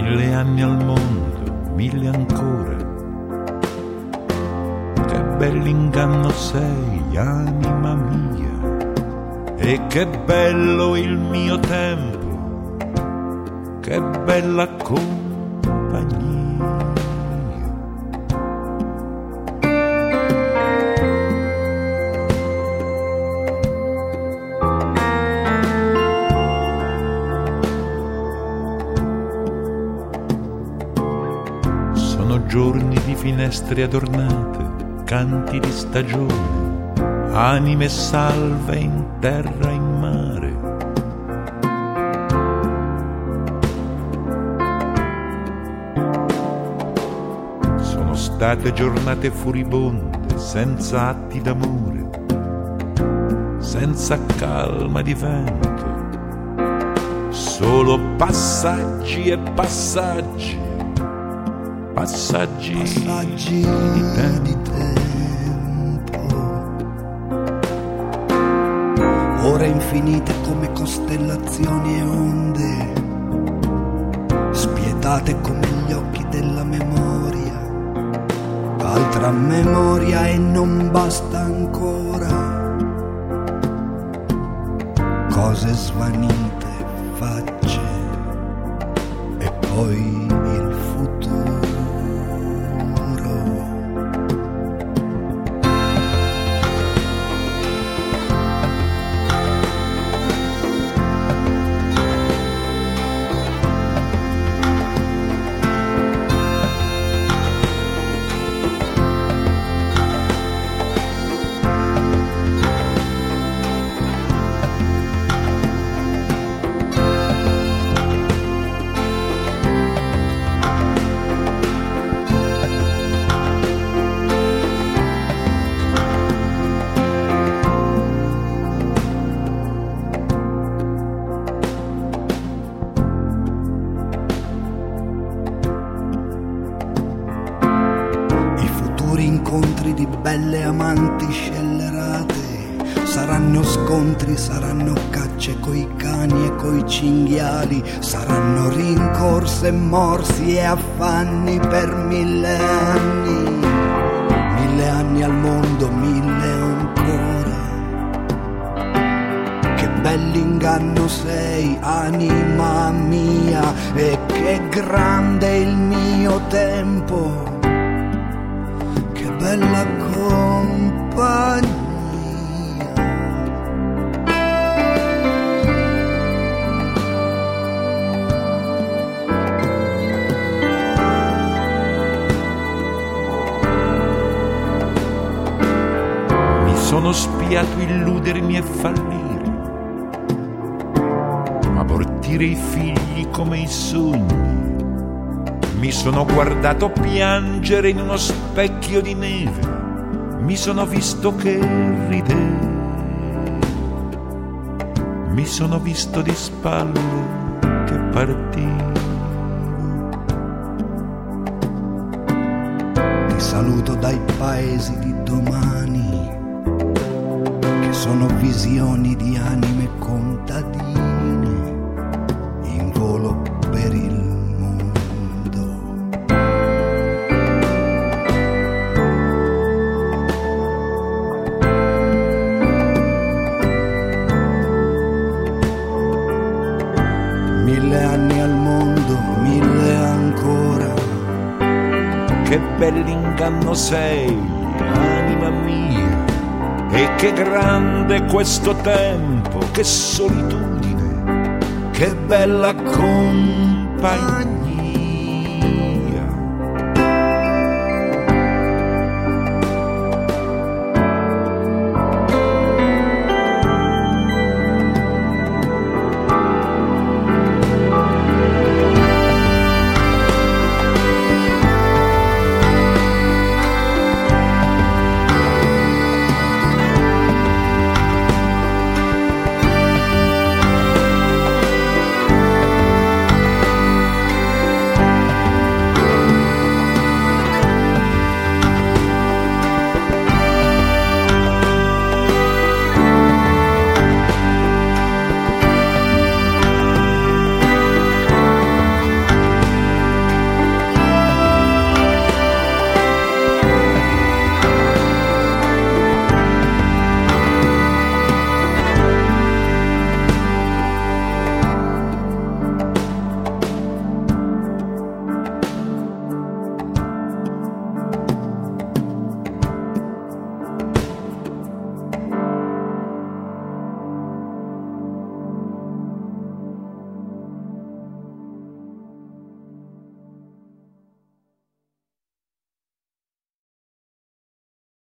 1000 anni al mondo, 1000 ancora. Che bell'inganno sei, anima mia, e che bello il mio tempo, che bella compagnia. Giorni di finestre adornate, canti di stagione, anime salve in terra e in mare. Sono state giornate furibonde, senza atti d'amore, senza calma di vento, solo passaggi e passaggi. Passaggi di tempo. Ore infinite come costellazioni e onde, spietate come gli occhi della memoria. Altra memoria e non basta ancora. Cose svanite, facce e poi il futuro. Incontri di belle amanti scellerate, saranno scontri, saranno cacce coi cani e coi cinghiali, saranno rincorse, morsi e affanni per 1000 anni. 1000 anni al mondo, 1000 ancora. Che bell'inganno sei, anima mia, e che grande il mio tempo. Bella compagnia. Mi sono spiato illudermi e fallire, abortire i figli come i sogni. Mi sono guardato piangere in uno specchio di neve, mi sono visto che ridevo, mi sono visto di spalle che partivo. Ti saluto dai paesi di domani, che sono visioni di anime contadine, in volo per il mondo. 1000 anni al mondo, 1000 ancora. Che bell'inganno sei, anima mia, e che grande questo tempo, che solitudine, che bella compagnia.